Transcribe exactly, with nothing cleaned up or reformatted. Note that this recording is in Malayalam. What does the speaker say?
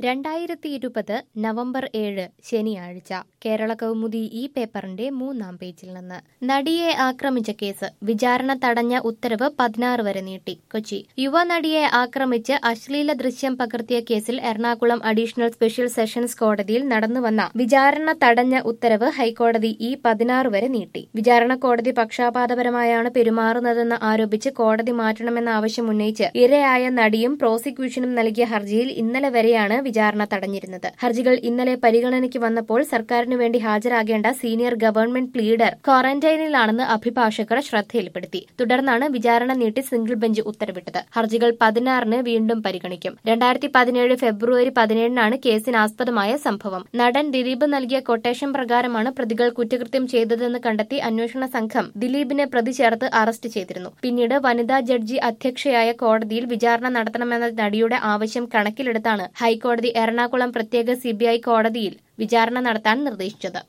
രണ്ടായിരത്തി ഇരുപത് നവംബർ ഏഴ് ശനിയാഴ്ച കേരള കൗമുദി ഈ പേപ്പറിന്റെ മൂന്നാം പേജിൽ നിന്ന് നടിയെ ആക്രമിച്ച കേസ് വിചാരണ തടഞ്ഞ ഉത്തരവ് പതിനാറ് വരെ നീട്ടി. കൊച്ചി യുവനടിയെ ആക്രമിച്ച് അശ്ലീല ദൃശ്യം പകർത്തിയ കേസിൽ എറണാകുളം അഡീഷണൽ സ്പെഷ്യൽ സെഷൻസ് കോടതിയിൽ നടന്നുവന്ന വിചാരണ തടഞ്ഞ ഉത്തരവ് ഹൈക്കോടതി ഈ പതിനാറ് വരെ നീട്ടി. വിചാരണ കോടതി പക്ഷാപാതപരമായാണ് പെരുമാറുന്നതെന്ന് ആരോപിച്ച് കോടതി മാറ്റണമെന്ന ആവശ്യം ഉന്നയിച്ച് ഇരയായ നടിയും പ്രോസിക്യൂഷനും നൽകിയ ഹർജിയിൽ ഇന്നലെ വരെയാണ് വിചാരണ തടഞ്ഞിരുന്നത്. ഹർജികൾ ഇന്നലെ പരിഗണനയ്ക്ക് വന്നപ്പോൾ സർക്കാരിനു വേണ്ടി ഹാജരാകേണ്ട സീനിയർ ഗവൺമെന്റ് പ്ലീഡർ ക്വാറന്റൈനിലാണെന്ന് അഭിഭാഷകർ ശ്രദ്ധയിൽപ്പെടുത്തി. തുടർന്നാണ് വിചാരണ നീട്ടി സിംഗിൾ ബെഞ്ച് ഉത്തരവിട്ടത്. ഹർജികൾ പതിനാറിന് വീണ്ടും പരിഗണിക്കും. രണ്ടായിരത്തി പതിനേഴ് ഫെബ്രുവരി പതിനേഴിനാണ് കേസിനാസ്പദമായ സംഭവം. നടൻ ദിലീപ് നൽകിയ കൊട്ടേഷൻ പ്രകാരമാണ് പ്രതികൾ കുറ്റകൃത്യം ചെയ്തതെന്ന് കണ്ടെത്തി അന്വേഷണ സംഘം ദിലീപിനെ പ്രതി ചേർത്ത് അറസ്റ്റ് ചെയ്തിരുന്നു. പിന്നീട് വനിതാ ജഡ്ജി അധ്യക്ഷയായ കോടതിയിൽ വിചാരണ നടത്തണമെന്ന നടിയുടെ ആവശ്യം കണക്കിലെടുത്താണ് ഹൈക്കോടതി എറണാകുളം പ്രത്യേക സിബിഐ കോടതിയിൽ വിചാരണ നടത്താൻ നിർദ്ദേശിച്ചത്.